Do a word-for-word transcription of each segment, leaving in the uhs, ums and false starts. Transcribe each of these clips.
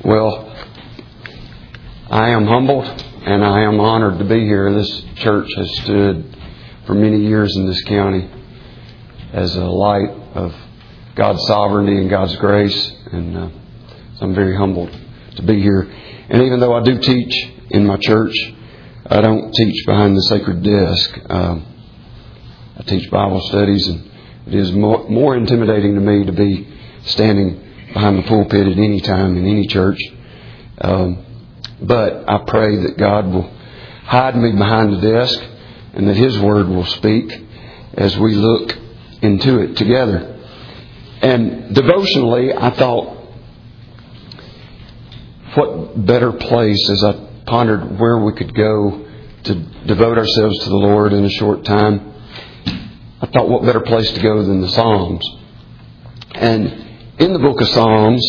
Well, I am humbled and I am honored to be here. This church has stood for many years in this county as a light of God's sovereignty and God's grace, and uh, so I'm very humbled to be here. And even though I do teach in my church, I don't teach behind the sacred desk. Um, I teach Bible studies, and it is more, more intimidating to me to be standing behind the pulpit at any time in any church. Um, but I pray that God will hide me behind the desk and that His Word will speak as we look into it together. And devotionally, I thought, what better place as I pondered where we could go to devote ourselves to the Lord in a short time. I thought, what better place to go than the Psalms? And in the book of Psalms,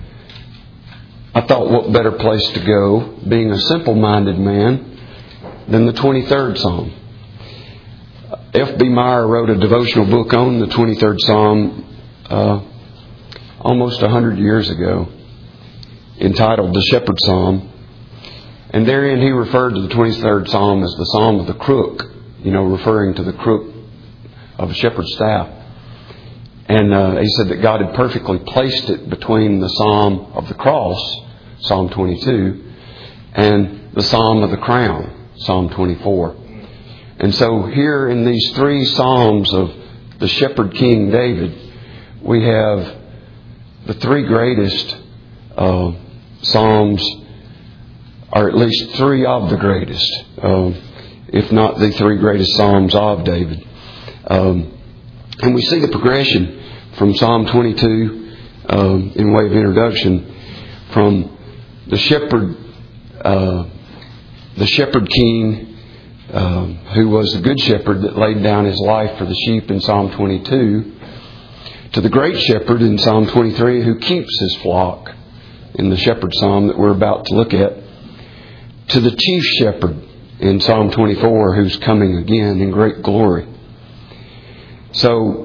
I thought, what better place to go, being a simple-minded man, than the twenty-third Psalm. F B Meyer wrote a devotional book on the twenty-third Psalm uh, almost a hundred years ago, entitled The Shepherd Psalm. And therein he referred to the twenty-third Psalm as the Psalm of the Crook, you know, referring to the crook of a shepherd's staff. And uh, he said that God had perfectly placed it between the Psalm of the Cross, Psalm twenty-two, and the Psalm of the Crown, Psalm twenty-four. And so here in these three Psalms of the Shepherd King David, we have the three greatest uh, Psalms, or at least three of the greatest, uh, if not the three greatest Psalms of David. Um, and we see the progression from Psalm twenty-two, um, in way of introduction, from the shepherd, uh, the shepherd king, uh, who was the good shepherd that laid down his life for the sheep in Psalm twenty-two, to the great shepherd in Psalm twenty-three, who keeps his flock in the shepherd psalm that we're about to look at, to the chief shepherd in Psalm twenty-four, who's coming again in great glory. So,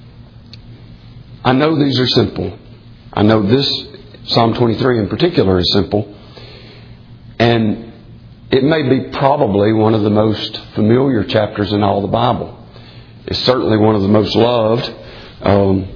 I know these are simple. I know this, Psalm twenty-three in particular, is simple. And it may be probably one of the most familiar chapters in all the Bible. It's certainly one of the most loved. Um,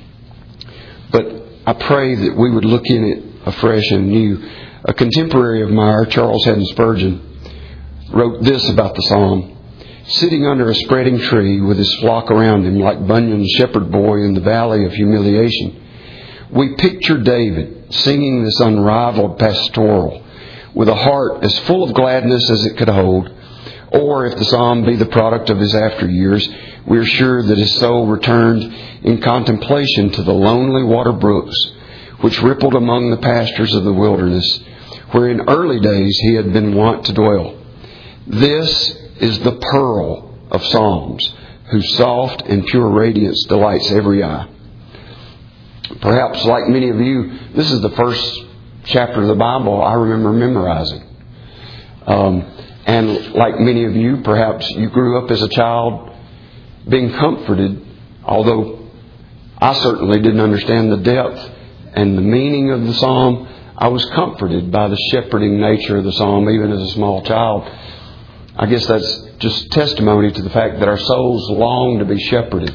but I pray that we would look in it afresh and new. A contemporary of mine, Charles Haddon Spurgeon, wrote this about the Psalm. Sitting under a spreading tree with his flock around him like Bunyan's shepherd boy in the valley of humiliation, we picture David singing this unrivaled pastoral with a heart as full of gladness as it could hold. Or if the psalm be the product of his after years, we are sure that his soul returned in contemplation to the lonely water brooks which rippled among the pastures of the wilderness, where in early days he had been wont to dwell. This is the pearl of Psalms, whose soft and pure radiance delights every eye. Perhaps, like many of you, this is the first chapter of the Bible I remember memorizing. Um, and like many of you, perhaps you grew up as a child being comforted, although I certainly didn't understand the depth and the meaning of the Psalm. I was comforted by the shepherding nature of the Psalm, even as a small child. I guess that's just testimony to the fact that our souls long to be shepherded.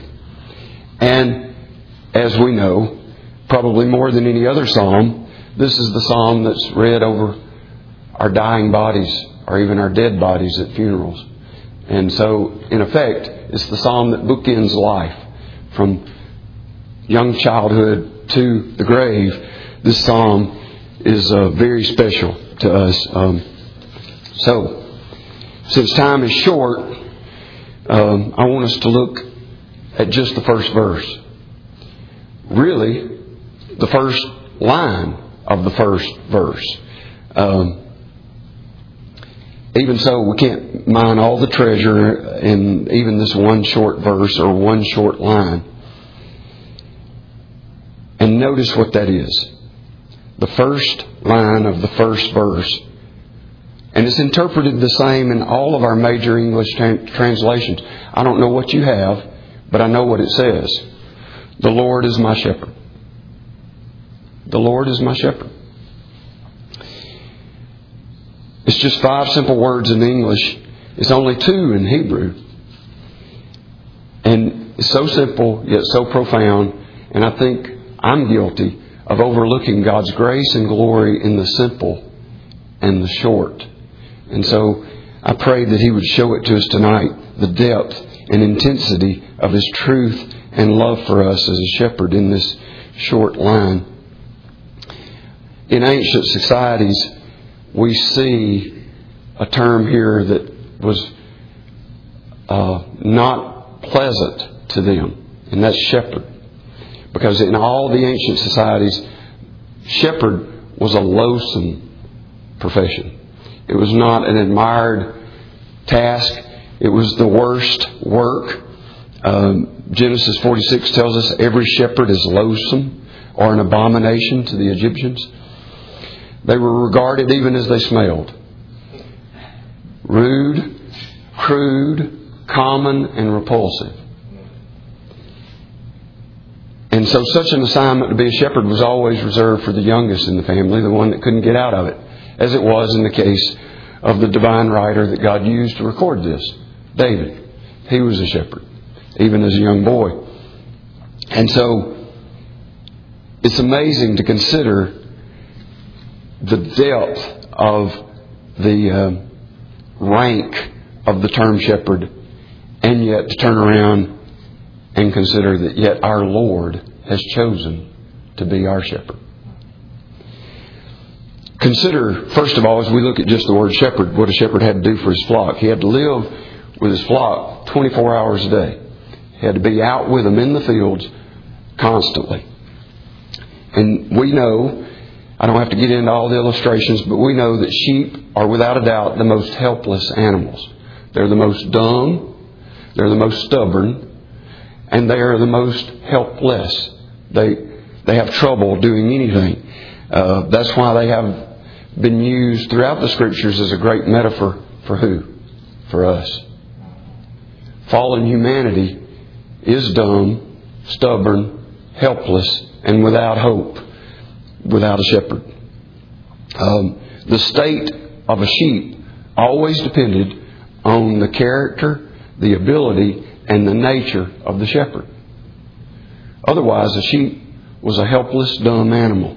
And as we know, probably more than any other psalm, this is the psalm that's read over our dying bodies or even our dead bodies at funerals. And so, in effect, it's the psalm that bookends life from young childhood to the grave. This psalm is uh, very special to us. Um, so, Since time is short, um, I want us to look at just the first verse. Really, the first line of the first verse. Um, even so, we can't mine all the treasure in even this one short verse or one short line. And notice what that is. The first line of the first verse. And it's interpreted the same in all of our major English tra- translations. I don't know what you have, but I know what it says. The Lord is my shepherd. The Lord is my shepherd. It's just five simple words in English. It's only two in Hebrew. And it's so simple, yet so profound. And I think I'm guilty of overlooking God's grace and glory in the simple and the short. And so I pray that He would show it to us tonight, the depth and intensity of His truth and love for us as a shepherd in this short line. In ancient societies, we see a term here that was uh, not pleasant to them, and that's shepherd. Because in all the ancient societies, shepherd was a loathsome profession. It was not an admired task. It was the worst work. Um, Genesis forty-six tells us every shepherd is loathsome or an abomination to the Egyptians. They were regarded even as they smelled. Rude, crude, common, and repulsive. And so such an assignment to be a shepherd was always reserved for the youngest in the family, the one that couldn't get out of it, as it was in the case of the divine writer that God used to record this, David. He was a shepherd, even as a young boy. And so it's amazing to consider the depth of the uh, rank of the term shepherd, and yet to turn around and consider that yet our Lord has chosen to be our shepherd. Consider, first of all, as we look at just the word shepherd, what a shepherd had to do for his flock. He had to live with his flock twenty-four hours a day. He had to be out with them in the fields constantly. And we know, I don't have to get into all the illustrations, but we know that sheep are without a doubt the most helpless animals. They're the most dumb, they're the most stubborn, and they are the most helpless. They they have trouble doing anything. Uh, that's why they have been used throughout the Scriptures as a great metaphor for who? For us. Fallen humanity is dumb, stubborn, helpless, and without hope, without a shepherd. Um, the state of a sheep always depended on the character, the ability, and the nature of the shepherd. Otherwise, a sheep was a helpless, dumb animal.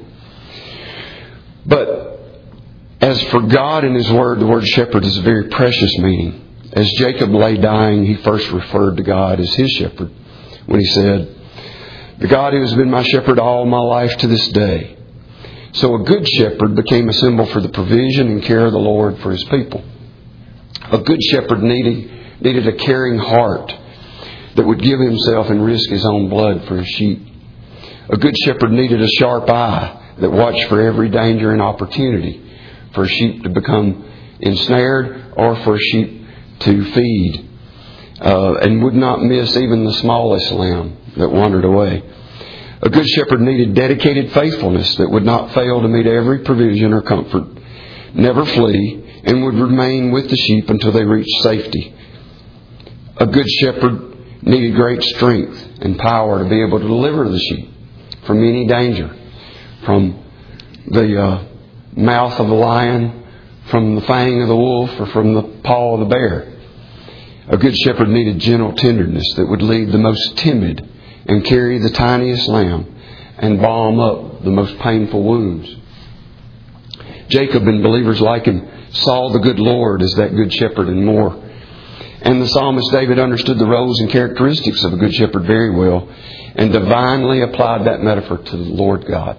But as for God and His Word, the word shepherd is a very precious meaning. As Jacob lay dying, he first referred to God as his shepherd when he said, "The God who has been my shepherd all my life to this day." So a good shepherd became a symbol for the provision and care of the Lord for His people. A good shepherd needed, needed a caring heart that would give himself and risk his own blood for his sheep. A good shepherd needed a sharp eye that watched for every danger and opportunity for a sheep to become ensnared or for a sheep to feed, uh, and would not miss even the smallest lamb that wandered away. A good shepherd needed dedicated faithfulness that would not fail to meet every provision or comfort, never flee, and would remain with the sheep until they reached safety. A good shepherd needed great strength and power to be able to deliver the sheep from any danger, from the uh, mouth of the lion, from the fang of the wolf, or from the paw of the bear. A good shepherd needed gentle tenderness that would lead the most timid and carry the tiniest lamb and balm up the most painful wounds. Jacob and believers like him saw the good Lord as that good shepherd and more. And the psalmist David understood the roles and characteristics of a good shepherd very well and divinely applied that metaphor to the Lord God.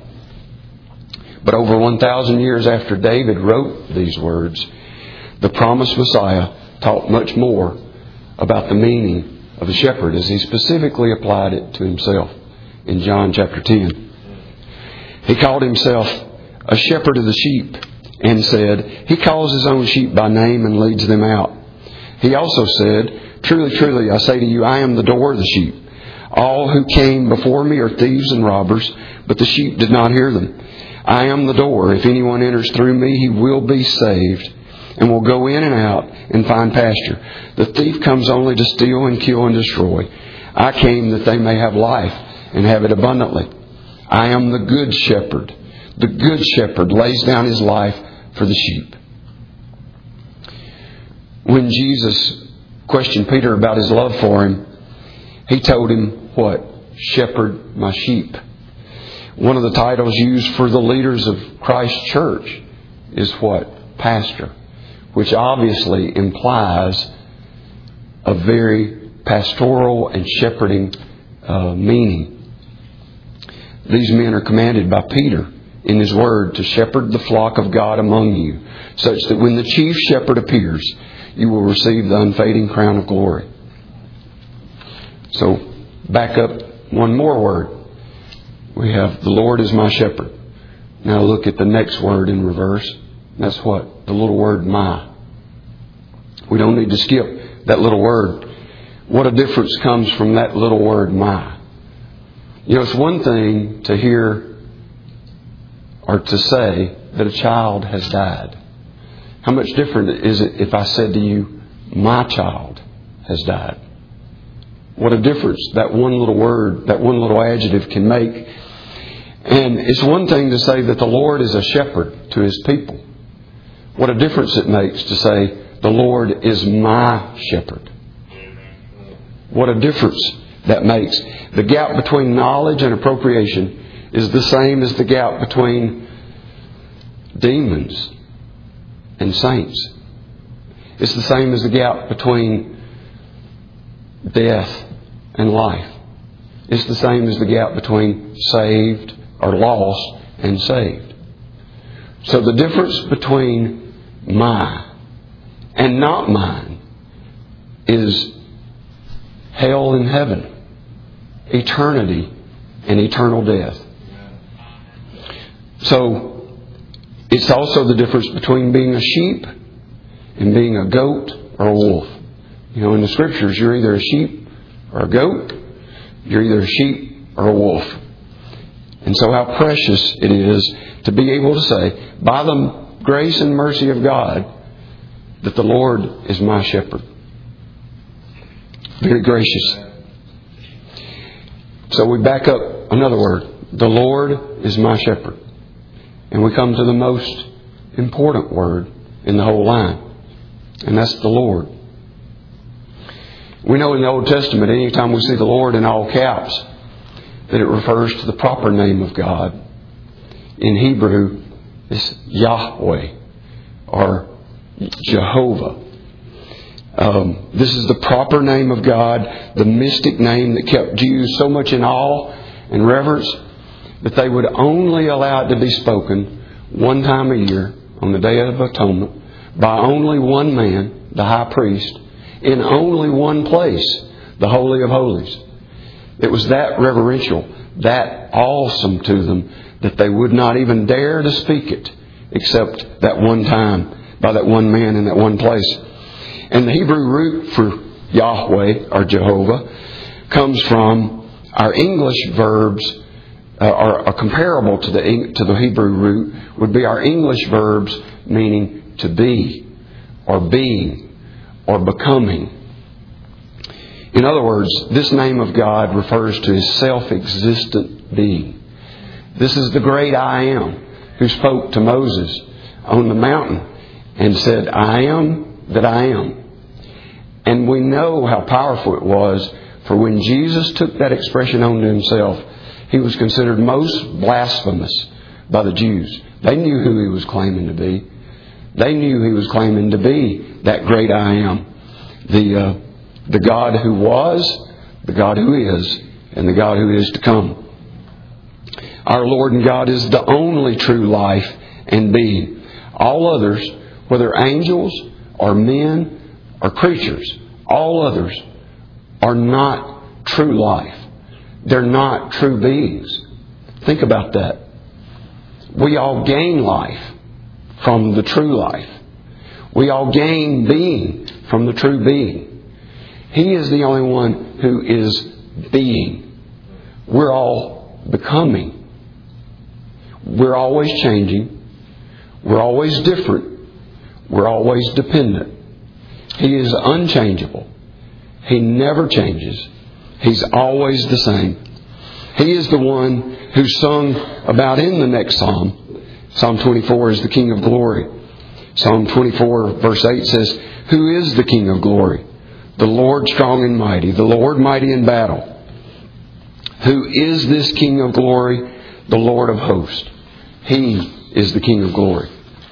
But over one thousand years after David wrote these words, the promised Messiah taught much more about the meaning of a shepherd as He specifically applied it to Himself in John chapter ten. He called Himself a shepherd of the sheep and said, He calls His own sheep by name and leads them out. He also said, Truly, truly, I say to you, I am the door of the sheep. All who came before me are thieves and robbers, but the sheep did not hear them. I am the door. If anyone enters through me, he will be saved and will go in and out and find pasture. The thief comes only to steal and kill and destroy. I came that they may have life and have it abundantly. I am the good shepherd. The good shepherd lays down his life for the sheep. when Jesus questioned Peter about his love for him, he told him what? Shepherd my sheep. One of the titles used for the leaders of Christ's church is what? Pastor. Which obviously implies a very pastoral and shepherding uh, meaning. These men are commanded by Peter in his word to shepherd the flock of God among you, such that when the chief shepherd appears, you will receive the unfading crown of glory. So, back up one more word. We have the Lord is my shepherd. Now look at the next word in reverse. That's what? The little word my. We don't need to skip that little word. What a difference comes from that little word my. You know, it's one thing to hear or to say that a child has died. How much different is it if I said to you, my child has died? What a difference that one little word, that one little adjective can make. And it's one thing to say that the Lord is a shepherd to His people. What a difference it makes to say, the Lord is my shepherd. What a difference that makes. The gap between knowledge and appropriation is the same as the gap between demons and saints. It's the same as the gap between death and life. It's the same as the gap between saved or lost and saved. So the difference between my and not mine is hell and heaven, eternity and eternal death. So it's also the difference between being a sheep and being a goat or a wolf. You know, in the Scriptures, you're either a sheep or a goat. You're either a sheep or a wolf. And so how precious it is to be able to say, by the grace and mercy of God, that the Lord is my shepherd. Very gracious. So we back up another word. The Lord is my shepherd. And we come to the most important word in the whole line. And that's the Lord. We know in the Old Testament, anytime we see the Lord in all caps, that it refers to the proper name of God. In Hebrew, it's Yahweh or Jehovah. Um, this is the proper name of God, the mystic name that kept Jews so much in awe and reverence that they would only allow it to be spoken one time a year on the Day of Atonement by only one man, the high priest, in only one place, the Holy of Holies. It was that reverential, that awesome to them that they would not even dare to speak it except that one time by that one man in that one place. And the Hebrew root for Yahweh or Jehovah comes from our English verbs, uh, are, are comparable to the to the Hebrew root would be our English verbs meaning to be or being or becoming. In other words, this name of God refers to His self-existent being. This is the great I Am who spoke to Moses on the mountain and said, I am that I am. And we know how powerful it was, for when Jesus took that expression onto Himself, He was considered most blasphemous by the Jews. They knew who He was claiming to be. They knew He was claiming to be that great I Am. The, uh, the God who was, the God who is, and the God who is to come. Our Lord and God is the only true life and being. All others, whether angels or men or creatures, all others are not true life. They're not true beings. Think about that. We all gain life from the true life. We all gain being from the true being. He is the only one who is being. We're all becoming. We're always changing. We're always different. We're always dependent. He is unchangeable. He never changes. He's always the same. He is the one who's sung about in the next psalm. Psalm twenty-four is the King of Glory. Psalm twenty-four verse eight says, "Who is the King of glory? The Lord strong and mighty, the Lord mighty in battle. Who is this King of glory? The Lord of hosts. He is the King of glory."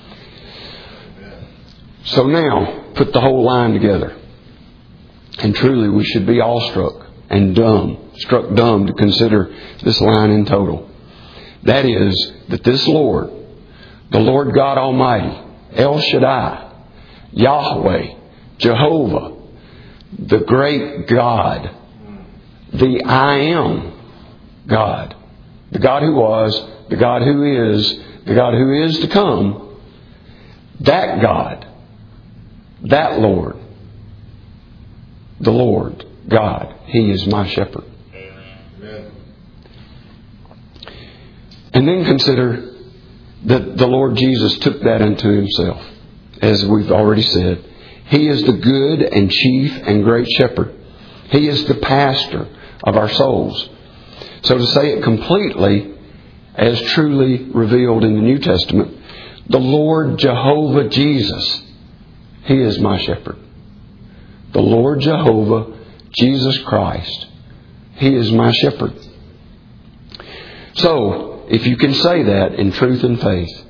So now, put the whole line together. And truly we should be awestruck and dumb, struck dumb to consider this line in total. That is, that this Lord, the Lord God Almighty, El Shaddai, Yahweh, Jehovah, the great God, the I Am God, the God who was, the God who is, the God who is to come, that God, that Lord, the Lord God, He is my shepherd. Amen. And then consider that the Lord Jesus took that unto Himself. As we've already said, He is the good and chief and great shepherd. He is the pastor of our souls. So to say it completely, as truly revealed in the New Testament, the Lord Jehovah Jesus, He is my shepherd. The Lord Jehovah Jesus Christ, He is my shepherd. So, if you can say that in truth and faith,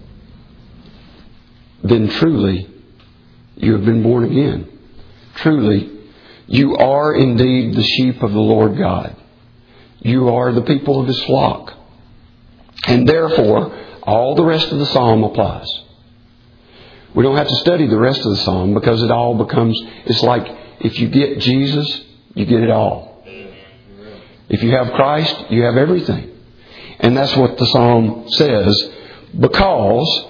then truly you have been born again. Truly, you are indeed the sheep of the Lord God. You are the people of His flock. And therefore, all the rest of the psalm applies. We don't have to study the rest of the psalm because it all becomes, it's like if you get Jesus, you get it all. If you have Christ, you have everything. And that's what the psalm says. Because,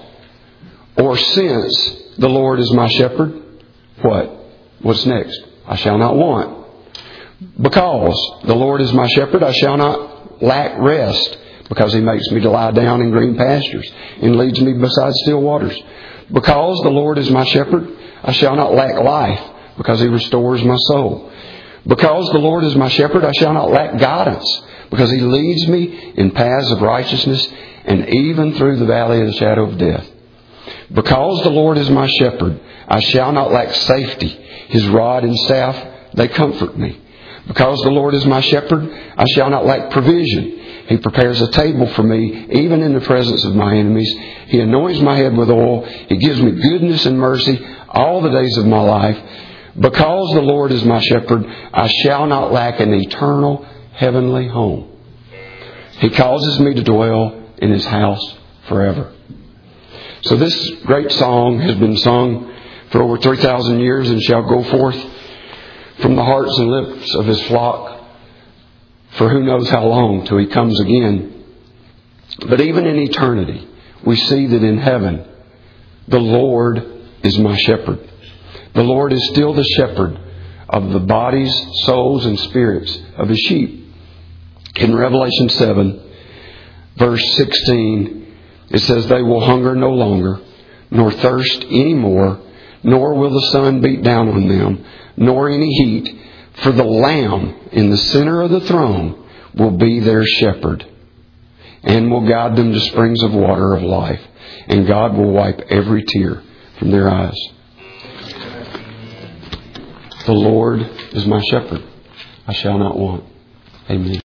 or since, the Lord is my shepherd, what? What's next? I shall not want. Because the Lord is my shepherd, I shall not lack rest. Because He makes me to lie down in green pastures and leads me beside still waters. Because the Lord is my shepherd, I shall not lack life, because He restores my soul. Because the Lord is my shepherd, I shall not lack guidance, because He leads me in paths of righteousness, and even through the valley of the shadow of death. Because the Lord is my shepherd, I shall not lack safety. His rod and staff, they comfort me. Because the Lord is my shepherd, I shall not lack provision. He prepares a table for me, even in the presence of my enemies. He anoints my head with oil. He gives me goodness and mercy all the days of my life. Because the Lord is my shepherd, I shall not lack an eternal heavenly home. He causes me to dwell in His house forever. So this great song has been sung for over three thousand years and shall go forth from the hearts and lips of His flock for who knows how long till He comes again. But even in eternity, we see that in heaven, the Lord is my shepherd. The Lord is still the shepherd of the bodies, souls, and spirits of His sheep. In Revelation seven, verse sixteen, it says, "They will hunger no longer, nor thirst any more, nor will the sun beat down on them, nor any heat. For the Lamb in the center of the throne will be their shepherd, and will guide them to springs of water of life. And God will wipe every tear from their eyes." The Lord is my shepherd. I shall not want. Amen.